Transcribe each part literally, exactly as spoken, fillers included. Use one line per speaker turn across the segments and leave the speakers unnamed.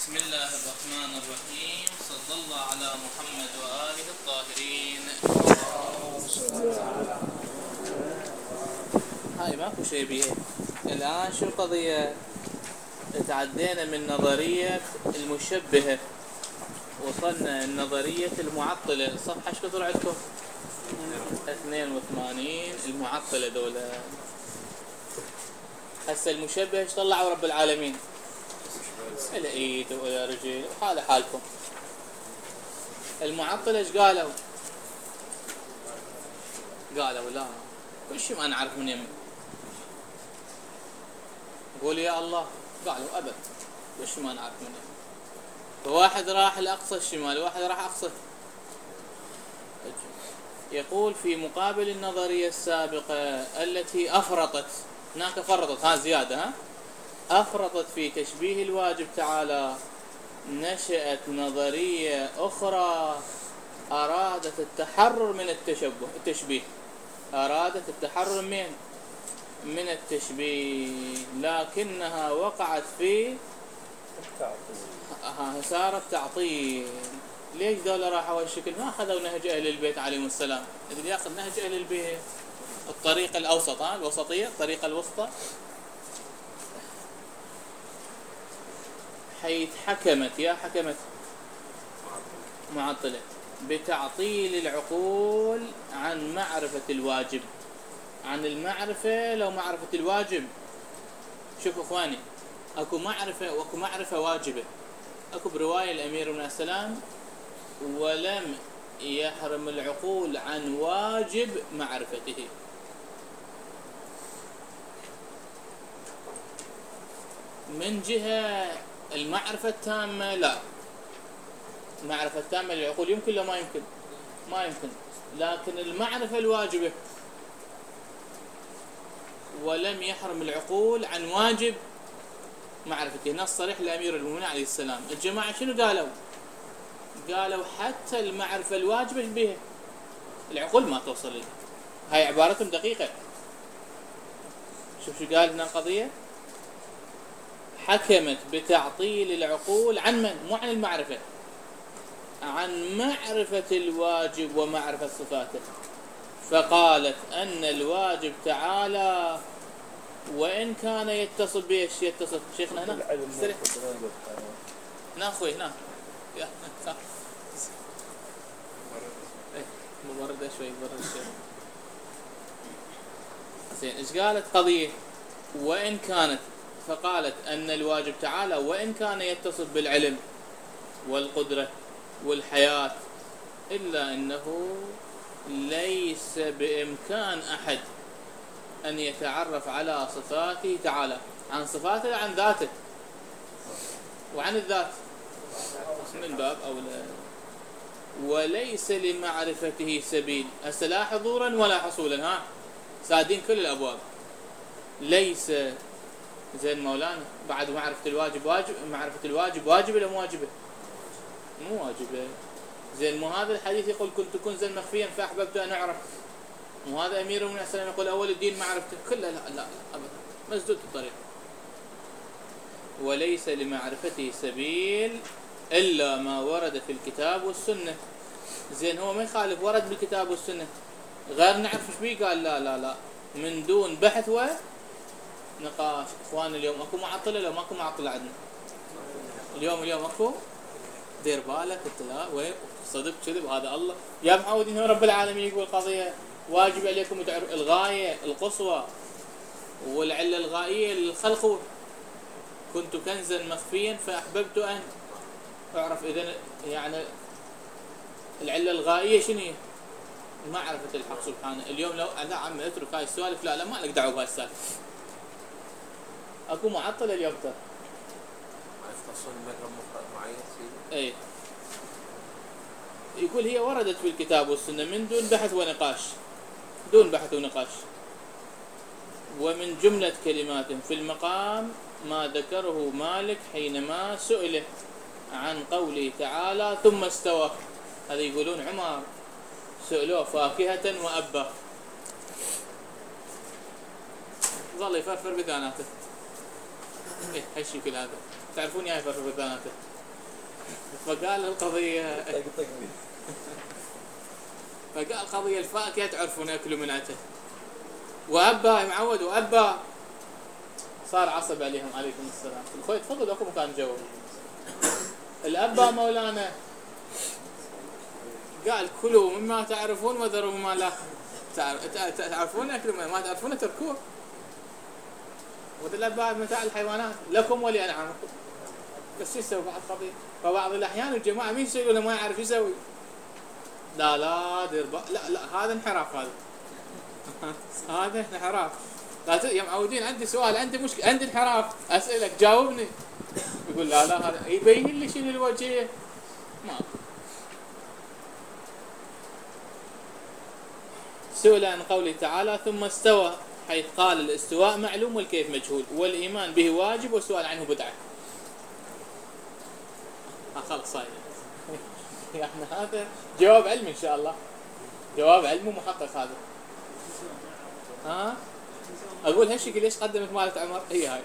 بسم الله الرحمن الرحيم. صلى الله على محمد وآله الطاهرين. هاي ماكو شيء بيها. الآن شو القضية؟ تعدينا من نظرية المشبهة وصلنا لنظرية المعطلة. صفحة ايش كثر عندكم؟ اثنين وثمانين. المعطلة دولة. هسه المشبه ايش طلعوا رب العالمين؟ الى ايد والى رجل وحال حالكم. المعطلة ايش قالوا؟ قالوا لا كل شيء ما نعرف من يمه. قول يا الله. قالوا ابد كل شيء ما نعرف من يمه. فواحد راح لاقصى الشمال وواحد راح اقصى. يقول في مقابل النظرية السابقة التي افرطت، هناك فرطت، ها زيادة، ها أفرطت في تشبيه الواجب تعالى، نشأت نظرية أخرى أرادت التحرر من التشبه التشبيه أرادت التحرر من من التشبيه، لكنها وقعت في صارت تعطيل. ليش ذولا راحوا هالشكل؟ ما أخذوا نهج أهل البيت عليهم السلام. اللي يأخذ نهج أهل البيت الطريقة الأوسط، ها الوسطية، الطريقة الوسطى، حيث حكمت يا حكمت معطلة بتعطيل العقول عن معرفة الواجب، عن المعرفة. لو معرفة الواجب، شوفوا اخواني، اكو معرفة واكو معرفة واجبة. اكو برواية الامير بن السلام: ولم يحرم العقول عن واجب معرفته. من جهة المعرفة التامة لا، المعرفة التامة للعقول يمكن لو ما يمكن ما يمكن لكن المعرفة الواجبة ولم يحرم العقول عن واجب معرفته. نص صريح لأمير المؤمنين عليه السلام. الجماعة شنو قالوا؟ قالوا حتى المعرفة الواجبة بها العقول ما توصل لها. هاي عبارتهم دقيقة. شوف شو قال هنا القضية: حكمت بتعطيل العقول عن من؟ مو عن المعرفة، عن معرفة الواجب ومعرفة صفاته. فقالت أن الواجب تعالى وإن كان يتصل بإيش؟ يتصل شيخنا هنا استريح هنا أخوي هنا يا مبردة شوي برد شوي. زين إيش قالت قضية؟ وإن كانت، فقالت أن الواجب تعالى وإن كان يتصل بالعلم والقدرة والحياة، إلا أنه ليس بإمكان أحد أن يتعرف على صفاته تعالى، عن صفاته عن ذاته وعن الذات من باب أولى. وليس لمعرفته سبيل. هسه لا حضورا ولا حصولا، ها سادين كل الأبواب. ليس زين مولانا بعد معرفة الواجب واجب، معرفة الواجب واجبة ولا مو واجبة؟ مو واجبة. زين مو هذا الحديث يقول كنت كنزا مخفيا فأحببت أن أعرف؟ مو هذا أمير المؤمنين عليه السلام يقول أول الدين معرفته؟ كلها لا لا أبدا، مسدود الطريق. وليس لمعرفته سبيل إلا ما ورد في الكتاب والسنة. زين هو ما يخالف، ورد بالكتاب والسنة، غير نعرف ايش بيه. قال لا لا لا من دون بحث ونقاش. اخوان اليوم اكو معطلة لو ماكو معطلة عندنا اليوم اليوم اكو. دير بالك انت، لا وين صدق كذب هذا الله يا معودين. هو رب العالمين يقول قضية واجب عليكم الغاية القصوى والعلة الغائية للخلق. كنت كنزا مخفيا فأحببت أن أعرف. إذن يعني العلة الغائية شنو هي؟ معرفة الحق سبحانه. اليوم لو لا عم اترك هاي السوالف، لا لا ما لك دعوة بهاي السالفة. اكو معطلة اليوم ترى.
ما يختصون بمذهب معين سيدي.
اي يقول هي وردت في الكتاب والسنة من دون بحث ونقاش، دون بحث ونقاش. ومن جملة كلمات في المقام ما ذكره مالك حينما سئل عن قوله تعالى ثم استوى. هذا يقولون عمر سئلوه فاكهة وأبا، ظل يفرفر بذاناته. ايه هالشكل هذا تعرفون يا يفرفر بذاناته. فقال القضية
طقطقني.
فقال القضية الفاكهة تعرفون يأكلوا من عته، وأبا معود وأبا صار عصب عليهم عليكم السلام. الخوي تفضل أكو مكان جو. الأبا مولانا قال كلوا مما تعرفون وذروا مما لا تعرفون، أكلوا ما تعرفون تركوه. وذا الأبا متاع الحيوانات لكم ولأنعامكم. بس يسوي بعض قضية. فبعض الأحيان الجماعة مين يسوي له ما يعرف يسوي. لا لا دير لا لا هذا انحراف، هذا هذا انحراف. لا ت... يا معودين عندي سؤال، عندي مشكلة، عندي انحراف، أسألك جاوبني. يقول لا لا هذا يبين لي شنو الوجه. ما سئل عن قوله تعالى ثم استوى، حيث قال الاستواء معلوم والكيف مجهول والإيمان به واجب والسؤال عنه بدعة. خلص صاير. يعني هذا جواب علمي إن شاء الله، جواب علمي محقق هذا. ها أقول هالشكل ليش قدمت مالة عمر هي هاي.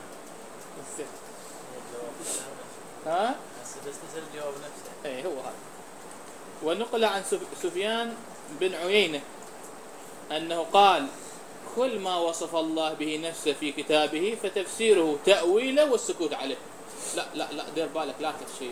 ها
بس نسأل الجواب نفسه.
إيه هو هذا. ونقل عن سفيان بن عيينة أنه قال كل ما وصف الله به نفسه في كتابه فتفسيره تأويله والسكوت عليه. لا لا لا دير بالك لا تخشي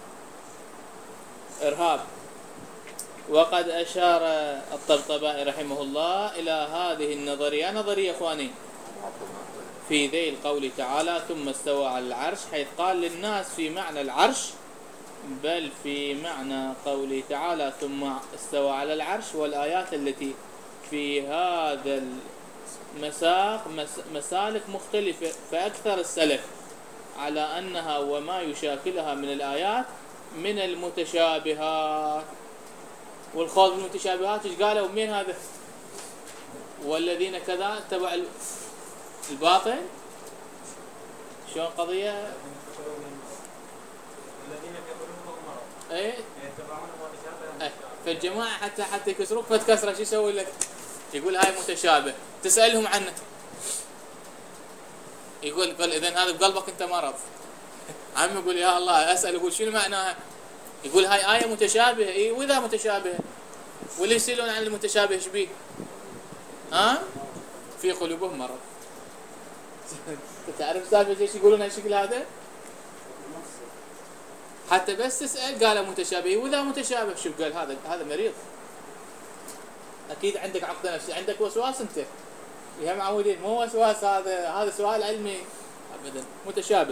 إرهاب. وقد أشار الطبطبائي رحمه الله إلى هذه النظرية، نظرية إخواني، في ذيل قول تعالى ثم استوى على العرش، حيث قال للناس في معنى العرش، بل في معنى قوله تعالى ثم استوى على العرش. والآيات التي في هذا المساق مسالك مختلفة، فأكثر السلف على أنها وما يشاكلها من الآيات من المتشابهات. والخوض بالمتشابهات ايش قالوا؟ مين هذا؟ والذين كذا تبع الباطل. شلون قضية؟
الذين كفروا مرض.
ايه
يتبعون متشابه.
ايه فالجماعة حتى حتى يكسروك فتكسره شو يسوي لك؟ يقول هاي متشابه، تسألهم عنه يقول قل اذا هذا بقلبك انت مرض. عم يقول يا الله اسأل يقول شنو معناها؟ يقول هاي آية متشابهة. اي واذا متشابهة واللي يسألون عن المتشابه ايش بيه؟ ها؟ في قلوبهم مرض. تعرف سالفة ايش يقولون هالشكل هذا؟ حتى بس تسأل قال متشابه، واذا متشابه شوف قال هذا هذا مريض. اكيد عندك عقد نفسي، عندك وسواس انت. يا معودين مو وسواس، هذا هذا سؤال علمي ابدا. متشابه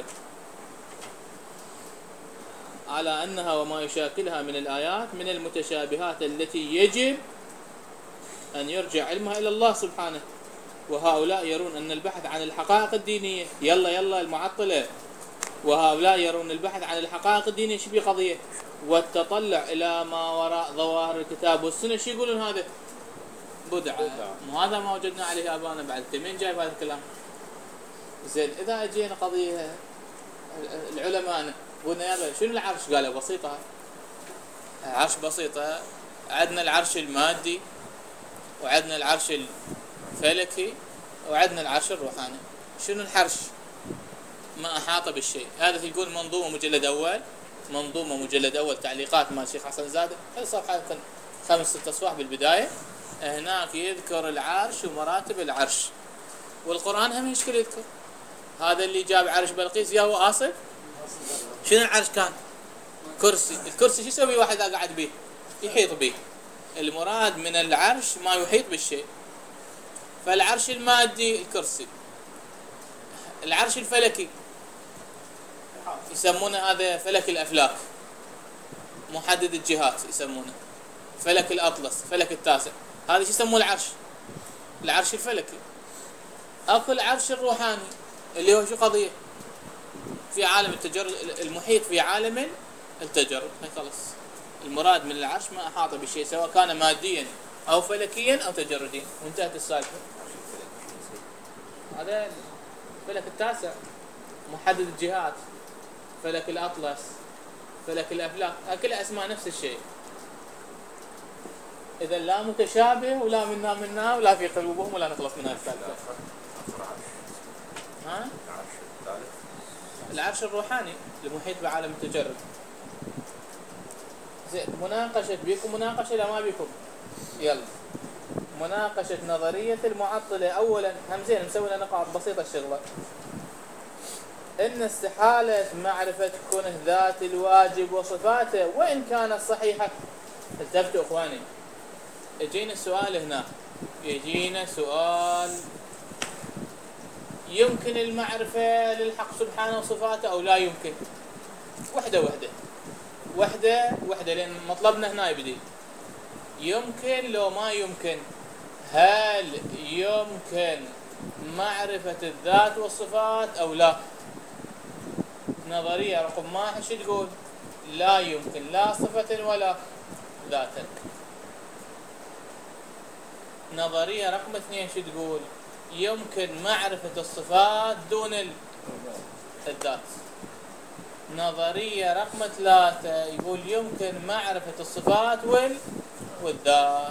على أنها وما يشاكلها من الآيات من المتشابهات التي يجب أن يرجع علمها إلى الله سبحانه. وهؤلاء يرون أن البحث عن الحقائق الدينية يلا يلا المعطلة، وهؤلاء يرون البحث عن الحقائق الدينية شبيه قضية والتطلع إلى ما وراء ظواهر الكتاب والسنة. شو يقولون هذا؟ بدعة. مو هذا ما وجدنا عليه آبانا بعد. مين جايب هذا الكلام؟ زين إذا أجينا قضية العلماء قلنا يا شنو العرش؟ قالوا بسيطة، عرش بسيطة. عندنا العرش المادي وعندنا العرش الفلكي وعندنا العرش الروحاني. شنو الحرش؟ ما أحاط بالشيء. هذا يقول منظومة مجلد أول، منظومة مجلد أول تعليقات مال الشيخ حسن زادة، هذه صفحة خمس ست أصفاح بالبداية. هناك يذكر العرش ومراتب العرش، والقرآن هم يشكل يذكر. هذا اللي جاب عرش بلقيس يا هو آصف. شنو العرش كان؟ كرسي. الكرسي شو يسوي واحد قاعد به؟ يحيط به. المراد من العرش ما يحيط بالشيء. فالعرش المادي الكرسي. العرش الفلكي يسمونه هذا فلك الأفلاك، محدد الجهات يسمونه. فلك الأطلس، فلك التاسع، هذا شو يسموه العرش؟ العرش الفلكي. أكو العرش الروحاني اللي هو شو قضية؟ في عالم التجرد، المحيط في عالم التجرد. خلاص المراد من العرش ما أحاط بشيء سواء كان ماديا أو فلكيا أو تجرديا، وانتهت السالفة. هذا فلك التاسع محدد الجهات، فلك الأطلس، فلك الأفلاك، هكذا أسماء نفس الشيء. إذا لا متشابه ولا منا منا ولا في قلوبهم ولا نخلص من هالسالفة. ها؟ العرش الروحاني المحيط بعالم التجرد. زين مناقشة بيكم مناقشة لا ما بيكم؟ يلا مناقشة نظرية المعطلة. أولا هم زين مسوي لنا نقاط بسيطة الشغلة. إن استحالة معرفة كونه ذات الواجب وصفاته وإن كانت صحيحة. التفتوا إخواني، يجينا السؤال هنا، يجينا سؤال يمكن المعرفة للحق سبحانه وصفاته أو لا يمكن؟ وحدة وحدة وحدة وحدة لأن مطلبنا هنا يبدي. يمكن لو ما يمكن؟ هل يمكن معرفة الذات والصفات أو لا؟ نظرية رقم واحد شو تقول؟ لا يمكن لا صفة ولا ذاتا. نظرية رقم اثنين شو تقول؟ يمكن معرفة الصفات دون الذات. نظرية رقم ثلاثة يقول يمكن معرفة الصفات وال والذات.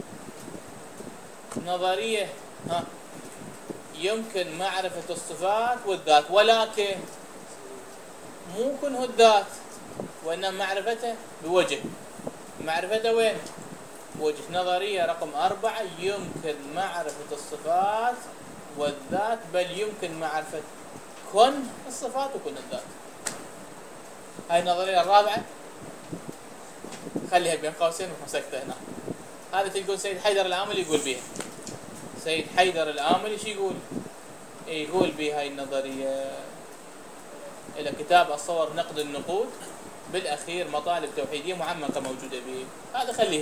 نظرية ها يمكن معرفة الصفات والذات ولكن مو كنه الذات وإنما معرفته بوجه. معرفته وين؟ بوجه. نظرية رقم أربعة يمكن معرفة الصفات والذات بل يمكن معرفة كن الصفات وكن الذات. هاي النظرية الرابعة خليها بين قوسين ومسكتها هنا. هذا تقول سيد حيدر الآملي يقول بيها. سيد حيدر الآملي شو يقول؟ يقول بها هاي النظرية إلى كتاب الصور نقد النقود بالأخير مطالب توحيدية معمقة موجودة به. هذا خليها.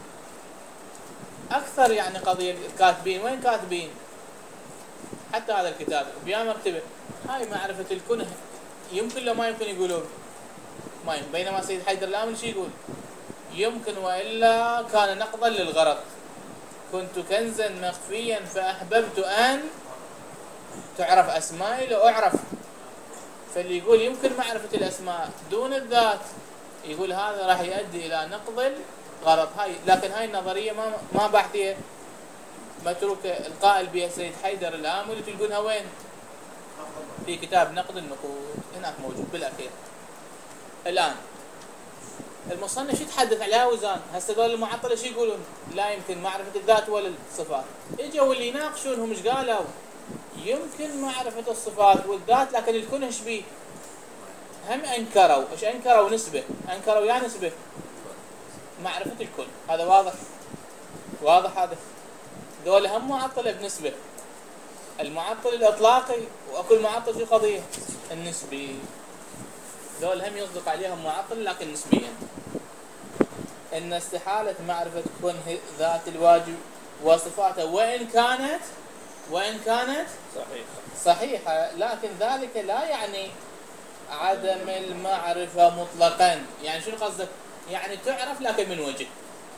أكثر يعني قضية كاتبين وين كاتبين؟ حتى هذا الكتاب بيا مكتبه هاي معرفة الكنه يمكن لو ما يمكن يقولون ما يمكن. بينما سيد حيدر الآملي شو يقول؟ يمكن وإلا كان نقضا للغرض. كنت كنزا مخفيا فأحببت أن تعرف أسمائي لو أعرف. فاللي يقول يمكن معرفة الأسماء دون الذات يقول هذا راح يؤدي إلى نقض الغرض. هاي لكن هاي النظرية ما ما بحثية متروكة. القائل بها سيد حيدر الآملي تلقونها وين؟ في كتاب نقد النقود هناك موجود بالأخير. الآن المصنف يتحدث على وزان. هسه ذول المعطلة شو يقولون؟ لا يمكن معرفة الذات ولا الصفات. اجوا اللي يناقشونهم ايش قالوا؟ يمكن معرفة الصفات والذات لكن الكون ايش بيه؟ هم انكروا. ايش انكروا؟ نسبة. انكروا يا نسبة معرفة الكون. هذا واضح واضح. هذا ذول هم معطلة بنسبة. المعطل الإطلاقي وكل معطل في قضية النسبي. ذول هم يصدق عليهم معطل لكن نسبيا. إن استحالة معرفة كون ذات الواجب وصفاته وإن كانت وإن كانت
صحيح
صحيحة لكن ذلك لا يعني عدم المعرفة مطلقا. يعني شنو قصدك؟ يعني تعرف لكن من وجه.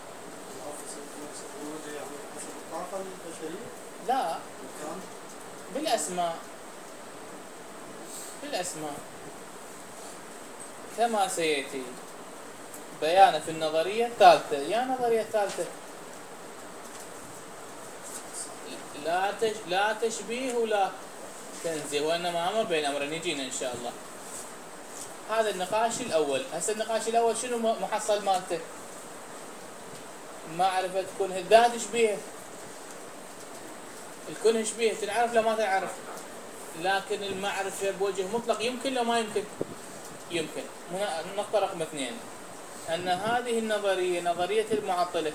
لا بالأسماء بالأسماء كما سيأتي بيانه في النظرية الثالثة. يا النظرية الثالثة لا تش لا تشبيه ولا تنزيه وإنما أمر بين أمرين يجينا إن شاء الله. هذا النقاش الأول. هسه النقاش الأول شنو محصل مالته؟ معرفة كنه الذات شبيه. الكنه شبيه تنعرف لو ما تنعرف. لكن المعرفة بوجه مطلق يمكن لو ما يمكن؟ يمكن. نقطة رقم اثنين أن هذه النظرية نظرية المعطلة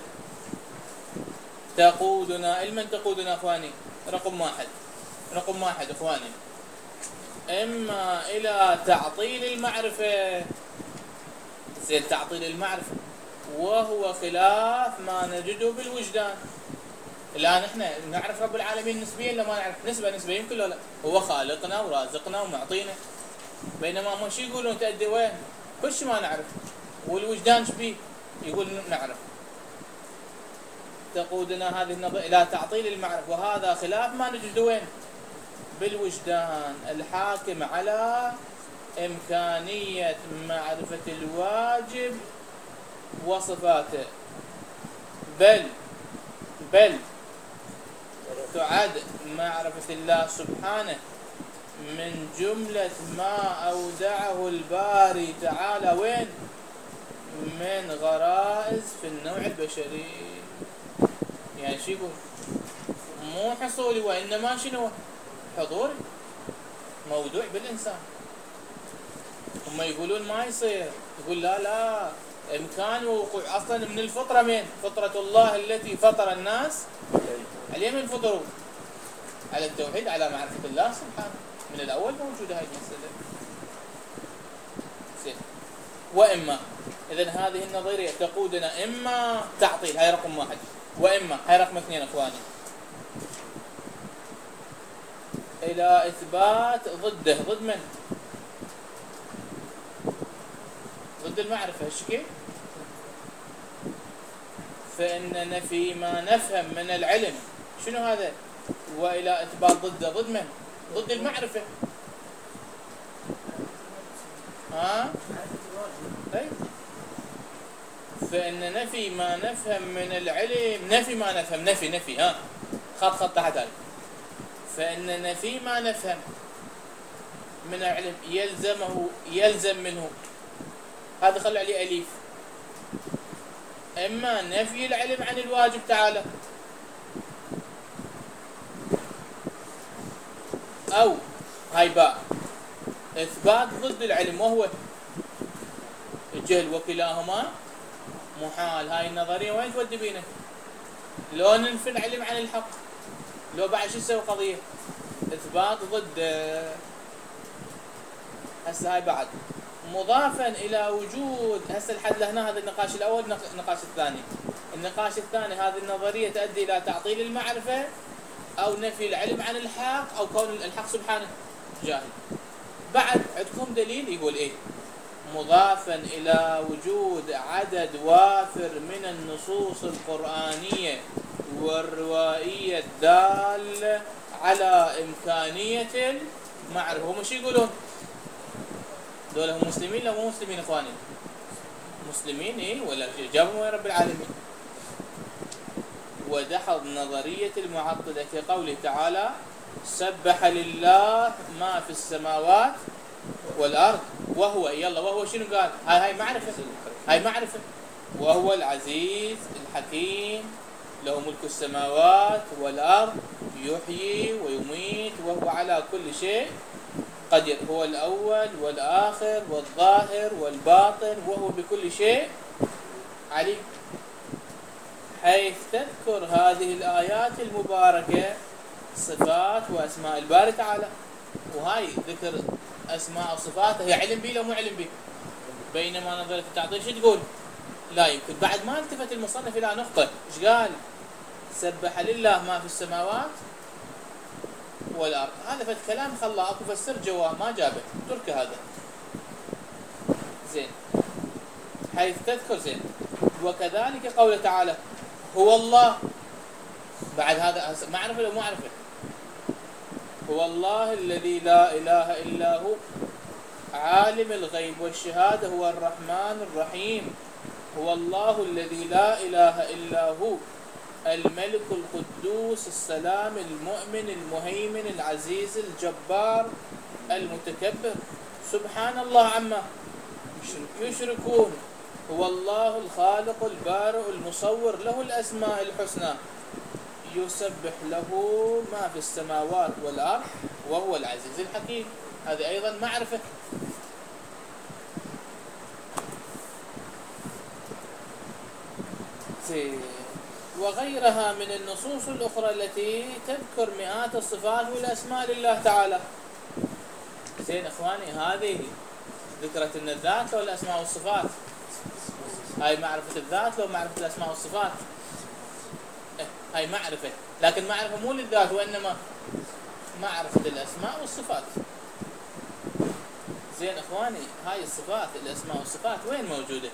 تقودنا لمن تقودنا اخواني؟ رقم واحد رقم واحد اخواني اما الى تعطيل المعرفة. زين تعطيل المعرفة وهو خلاف ما نجده بالوجدان. الان احنا نعرف رب العالمين نسبيا لما نعرف نسبة نسبة يمكن ولا لا؟ هو خالقنا ورازقنا ومعطينا. بينما ما شو يقولون تأدي وين؟ كل شيء ما نعرف. والوجدان شبيه؟ يقول نعرف. تقودنا هذه النظرية إلى تعطيل المعرفة وهذا خلاف ما نجد وين؟ بالوجدان الحاكم على إمكانية معرفة الواجب وصفاته. بل بل تعد معرفة الله سبحانه من جملة ما أودعه الباري تعالى وين؟ من غرائز في النوع البشري. يعني شو يقول؟ مو حصولي وإنما شنو؟ حضوري، موضوع بالإنسان. هم يقولون ما يصير، يقول لا لا، إمكان وقوع أصلا من الفطرة. من فطرة الله التي فطر الناس عليه، من فطروا على التوحيد، على معرفة الله سبحانه، من الأول موجودة هاي المسألة. زين. وإما إذن هذه النظرية تقودنا إما تعطيل، هاي رقم واحد، وإما هاي رقم اثنين أخواني، إلى إثبات ضده. ضد من؟ ضد المعرفة. هالشكل فإن نفي ما نفهم من العلم شنو هذا؟ وإلى إثبات ضده. ضد من؟ ضد المعرفة. ها؟ طيب، فإن نفي ما نفهم من العلم، نفي ما نفهم، نفي نفي ها خط خط تحت هذا، فإن نفي ما نفهم من العلم يلزمه، يلزم منه، هذا خلوا عليه أليف، إما نفي العلم عن الواجب تعالى، أو هاي باء إثبات ضد العلم وهو الجهل، وكلاهما محال. هاي النظرية وين تودي بينا؟ لو ننفي العلم عن الحق، لو بعد شو تسوي قضية؟ إثبات ضد. هسه هاي بعد مضافا إلى وجود، هسه الحد لهنا هذا النقاش الأول. النقاش الثاني، النقاش الثاني هذه النظرية تؤدي إلى تعطيل المعرفة أو نفي العلم عن الحق، أو كون الحق سبحانه جاهل. بعد عندكم دليل يقول إيه؟ مضافا إلى وجود عدد وافر من النصوص القرآنية والروائية الدالة على إمكانية المعرفة. هم شو يقولون؟ دول هم مسلمين لو مو مسلمين إخواني؟ مسلمين إيه، ولا جابوا من رب العالمين. ودحض نظرية المعطلة كقوله تعالى سبح لله ما في السماوات والأرض وهو، يلا وهو شنو قال؟ هاي هاي معرفة، هاي معرفة. وهو العزيز الحكيم له ملك السماوات والأرض يحيي ويميت وهو على كل شيء قدير. هو الأول والآخر والظاهر والباطن وهو بكل شيء عليم. حيث تذكر هذه الآيات المباركة صفات وأسماء الباري تعالى. وهاي ذكر أسماء وصفاته هي علم بي لو مو علم بي؟ بينما نظرية التعطيل شو تقول؟ لا يمكن. بعد ما التفت المصنف إلى نقطة، إيش قال؟ سبح لله ما في السماوات والأرض. هذا فت كلام خلاه أكو فسر جواه ما جابه، ترك هذا. زين. حيث تذكر زين. وكذلك قوله تعالى هو الله. بعد هذا معرفة لو معرفة؟ هو الله الذي لا إله إلا هو عالم الغيب والشهادة هو الرحمن الرحيم. هو الله الذي لا إله إلا هو الملك القدوس السلام المؤمن المهيمن العزيز الجبار المتكبر سبحان الله عما يشركون. هو الله الخالق البارئ المصور له الأسماء الحسنى يسبح له ما في السماوات والأرض وهو العزيز الحكيم. هذه أيضا معرفة. وغيرها من النصوص الأخرى التي تذكر مئات الصفات والأسماء لله تعالى. زين إخواني، هذه ذكرت إن الذات لو الأسماء والصفات؟ هاي معرفة الذات لو معرفة الأسماء والصفات؟ إيه هاي معرفة، لكن معرفة مو للذات وإنما معرفة الأسماء والصفات. زين إخواني، هاي الصفات الأسماء والصفات وين موجودة؟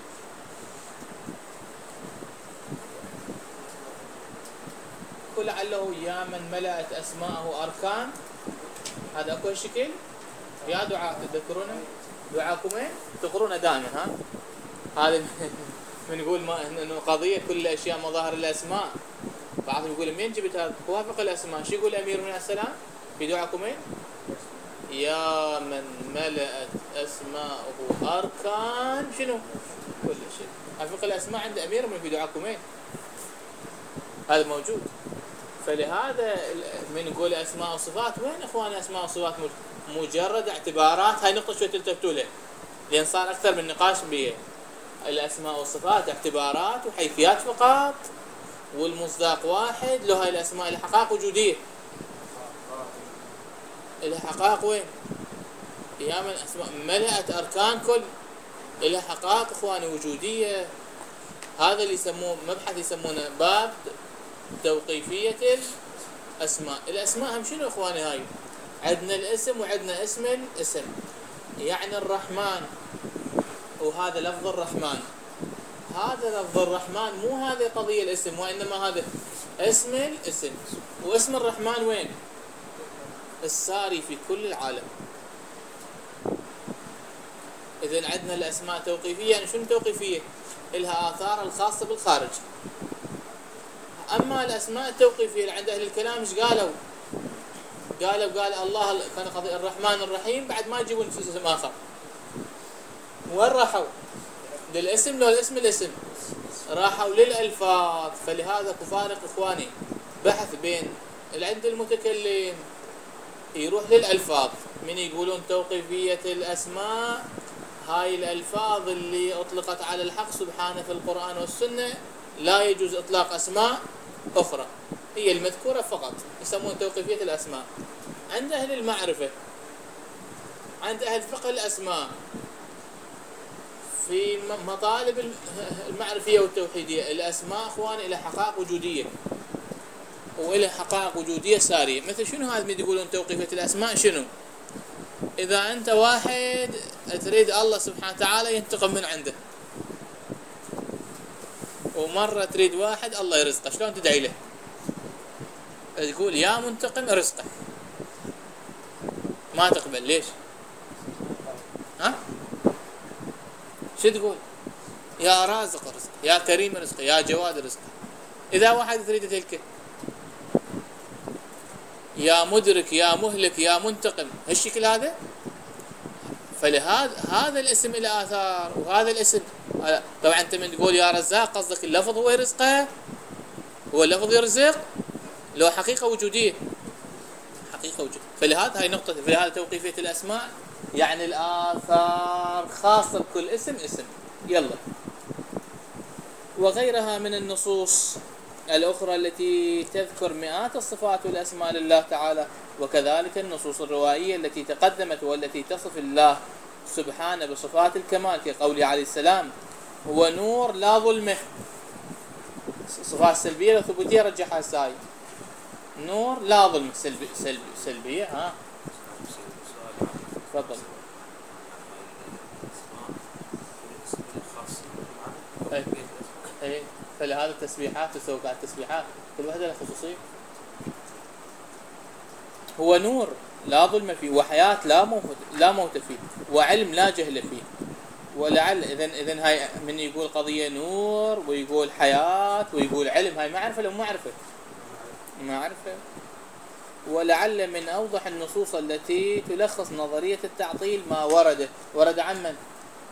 ولعله يا من ملأت أسماءه أركان. هذا أكو شكل يا دعاء تذكرونه دعاكم ايه تقرونه دائما. ها هذا من يقول ما انه قضيه كل الاشياء مظاهر الاسماء. بعضهم يقول مين جبت هذا؟ وافق الاسماء. شو يقول الامير من السلام في دعاكم ايه؟ يا من ملأت أسماؤه أركان شنو؟ كل شيء. أفق الأسماء عند أمير من في دعاكمين هذا موجود. فلهذا من نقول أسماء وصفات، وين إخواني أسماء وصفات؟ مجرد اعتبارات. هاي نقطة شوي تلتفتوا لها لأن صار أكثر من نقاش بها. الأسماء والصفات اعتبارات وحيثيات فقط، والمصداق واحد. لو هاي الأسماء لها حقائق وجودية، لها حقائق وين؟ يا من أسماء ملأت أركان كل، لها حقائق إخواني وجودية. هذا اللي يسموه مبحث يسمونه باب توقيفية الأسماء. الأسماء هم شنو إخواني؟ هاي عندنا الاسم وعندنا اسم الاسم. يعني الرحمن، وهذا لفظ الرحمن، هذا لفظ الرحمن مو هذه قضية الاسم، وإنما هذا اسم الاسم. واسم الرحمن وين؟ الساري في كل العالم. إذن عندنا الأسماء توقيفية. يعني شنو توقيفية؟ إلها آثار الخاصة بالخارج. أما الأسماء التوقيفية اللي عند أهل الكلام إيش قالوا؟ قالوا قال الله كان قضية الرحمن الرحيم، بعد ما يجيبون اسم آخر. وين راحوا؟ للاسم لو الاسم الاسم؟ راحوا للألفاظ. فلهذا كفارق إخواني بحث بين اللي عند المتكلم يروح للألفاظ. من يقولون توقيفية الأسماء هاي الألفاظ اللي أطلقت على الحق سبحانه في القرآن والسنة، لا يجوز إطلاق أسماء أخرى، هي المذكورة فقط، يسمون توقيفية الأسماء. عند أهل المعرفة، عند أهل فقه الأسماء، في مطالب المعرفية والتوحيدية، الأسماء أخواني إلى حقائق وجودية، وإلى حقائق وجودية سارية. مثل شنو هذا اللي يقولون توقيفية الأسماء؟ شنو؟ إذا أنت واحد تريد الله سبحانه وتعالى ينتقم من عنده، ومرة تريد واحد الله يرزقه، شلون تدعي له؟ تقول يا منتقم رزقه، ما تقبل. ليش؟ ها؟ شو تقول؟ يا رازق رزق، يا كريم رزق، يا جواد رزق. إذا واحد تريد تلك يا مدرك، يا مهلك، يا منتقم، هالشكل هذا. فلهذا هذا الاسم له آثار، وهذا الاسم طبعا أنت من تقول يا رزاق قصدك اللفظ هو يرزقه، هو اللفظ يرزق، لو حقيقة وجودية، حقيقة وجودية. فلهذا هاي نقطة، فلهذا توقيفية الأسماء يعني الآثار خاصة بكل اسم اسم. يلا، وغيرها من النصوص الأخرى التي تذكر مئات الصفات والأسماء لله تعالى، وكذلك النصوص الروائية التي تقدمت والتي تصف الله سبحانه بصفات الكمال كقوله عليه السلام هو نور لا ظلمه. صفات سلبية وثبوتية رجحها الساي. نور لا ظلمه سلبي سلبي سلبية. ها تفضل. أي. أي. فلهذا التسبيحات تسوي بعد التسبيحات كل واحدة لها خصوصية. هو نور لا ظلم فيه، وحياة لا موت لا موت فيه، وعلم لا جهل فيه. ولعل إذن إذن هاي من يقول قضية نور ويقول حياة ويقول علم، هاي معرفة لو معرفة معرفة. ولعل من أوضح النصوص التي تلخص نظرية التعطيل ما ورد ورد عن من؟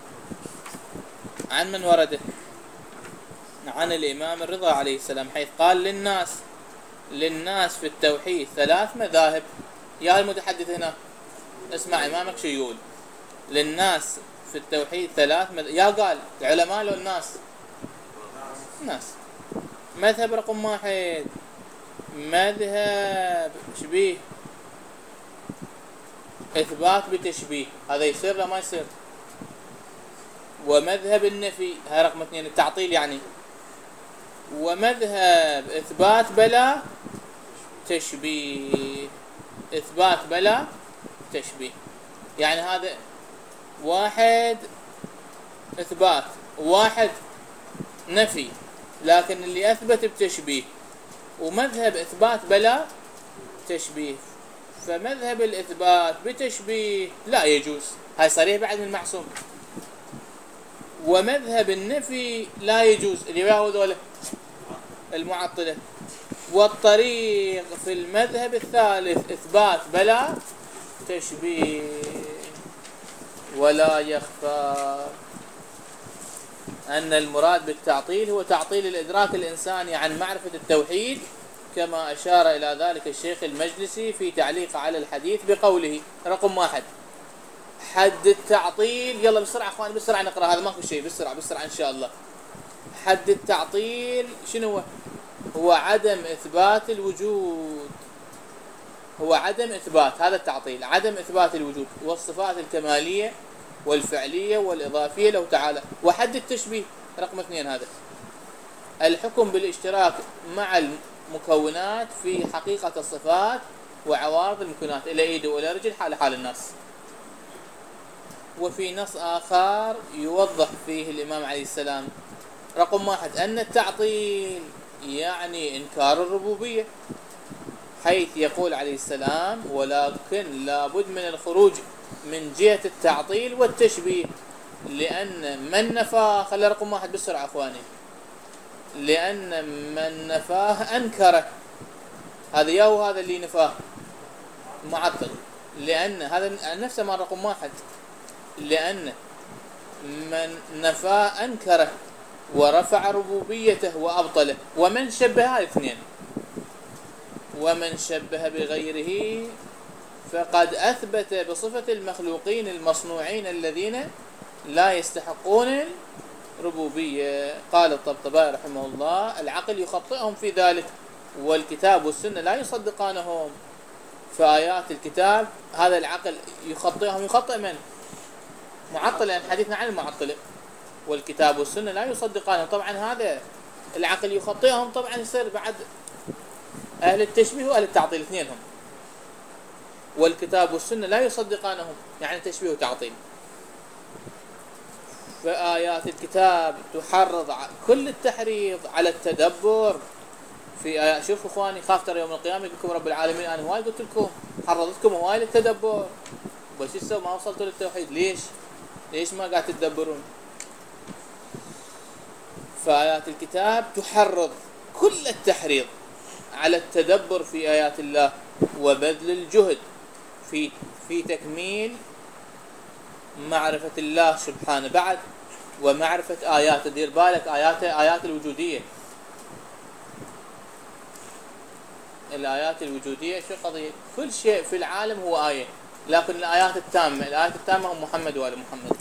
عن من ورده؟ عن الإمام الرضا عليه السلام، حيث قال للناس للناس في التوحيد ثلاث مذاهب. يا المتحدث هنا اسمع إمامك شو يقول. للناس في التوحيد ثلاث مذاهب. يا قال العلماء لو الناس؟ الناس. مذهب رقم واحد مذهب شبيه، إثبات بتشبيه، هذا يصير لا ما يصير. ومذهب النفي، هاي رقم اثنين التعطيل يعني. ومذهب إثبات بلا تشبيه، إثبات بلا تشبيه. يعني هذا واحد إثبات واحد نفي، لكن اللي أثبت بتشبيه. ومذهب إثبات بلا تشبيه، فمذهب الإثبات بتشبيه لا يجوز، هاي صريح بعد من المعصوم. ومذهب النفي لا يجوز، اللي ياهو ذولا المعطلة. والطريق في المذهب الثالث إثبات بلا تشبيه. ولا يخفى أن المراد بالتعطيل هو تعطيل الإدراك الإنساني عن معرفة التوحيد، كما أشار إلى ذلك الشيخ المجلسي في تعليق على الحديث بقوله: رقم واحد، حد التعطيل، يلا بسرعة أخواني بسرعة نقرأ هذا ماكو شيء، بسرعة بسرعة إن شاء الله. حد التعطيل شنو هو؟ هو عدم إثبات الوجود، هو عدم إثبات، هذا التعطيل عدم إثبات الوجود والصفات الكمالية والفعلية والإضافية له تعالى. وحد التشبيه رقم اثنين، هذا الحكم بالاشتراك مع المكونات في حقيقة الصفات وعوارض المكونات إلى إيد وإلى رجل حال حال الناس. وفي نص آخر يوضح فيه الإمام عليه السلام رقم واحد أن التعطيل يعني إنكار الربوبية، حيث يقول عليه السلام: ولكن لابد من الخروج من جهة التعطيل والتشبيه، لأن من نفاه، خلي رقم واحد بسرعة أخواني، لأن من نفاه أنكره، هذا ياهو هذا اللي نفاه معطل، لأن هذا نفسه ما رقم واحد، لأن من نفاه أنكره ورفع ربوبيته وأبطله. ومن شبه الاثنين، ومن شبه بغيره فقد أثبت بصفة المخلوقين المصنوعين الذين لا يستحقون الربوبية. قال الطبطبائي رحمه الله: العقل يخطئهم في ذلك، والكتاب والسنة لا يصدقانهم. فآيات الكتاب هذا العقل يخطئهم، يخطئ من؟ معطل، لأن حديثنا عن المعطلة. والكتاب والسنة لا يصدقانهم، طبعا هذا العقل يخطئهم، طبعا يصير بعد أهل التشبيه وأهل التعطيل اثنينهم. والكتاب والسنة لا يصدقانهم، يعني تشبيه وتعطيل. فآيات الكتاب تحرض كل التحريض على التدبر في آيات. شوفوا اخواني، خاف ترى يوم القيامة يقول لكم رب العالمين انا هواي قلت لكم، حرضتكم هواي للتدبر، بس لسه ما وصلتوا للتوحيد. ليش؟ ليش ما قاعد تدبرون؟ فآيات الكتاب تحرض كل التحريض على التدبر في آيات الله وبذل الجهد في في تكميل معرفة الله سبحانه بعد، ومعرفة آياته. دير بالك آياته آيات الوجودية، الآيات الوجودية شو قضية؟ كل شيء في العالم هو آية، لكن الآيات التامة، الآيات التامة هم محمد وآل محمد.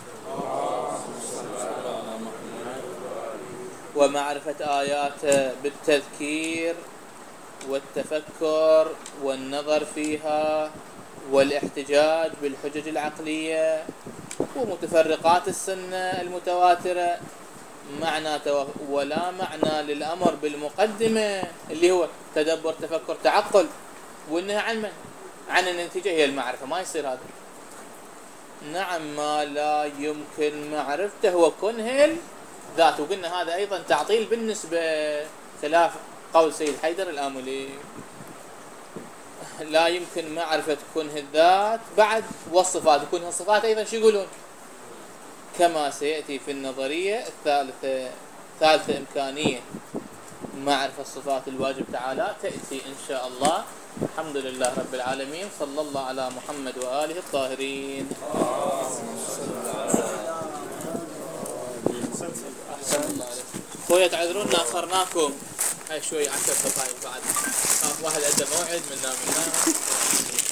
ومعرفة آياته بالتذكير والتفكر والنظر فيها والاحتجاج بالحجج العقلية ومتفرقات السنة المتواترة معنى تو... ولا معنى للأمر بالمقدمة اللي هو تدبر تفكر تعقل، وإنها عن من؟ عن النتيجة هي المعرفة. ما يصير هذا. نعم، ما لا يمكن معرفته هو كنه الذات، وقلنا هذا أيضا تعطيل بالنسبة خلاف قول سيد حيدر الآملي. لا يمكن معرفة كنه الذات بعد والصفات، كنه الصفات أيضا شو يقولون؟ كما سيأتي في النظرية الثالثة، ثالثة إمكانية معرفة الصفات الواجب تعالى تأتي إن شاء الله. الحمد لله رب العالمين، صلى الله على محمد وآله الطاهرين. أحسن الله عليكم. خويا تعذرونا أخرناكم هاي شوي عشر دقائق بعد، واحد عنده موعد منا منا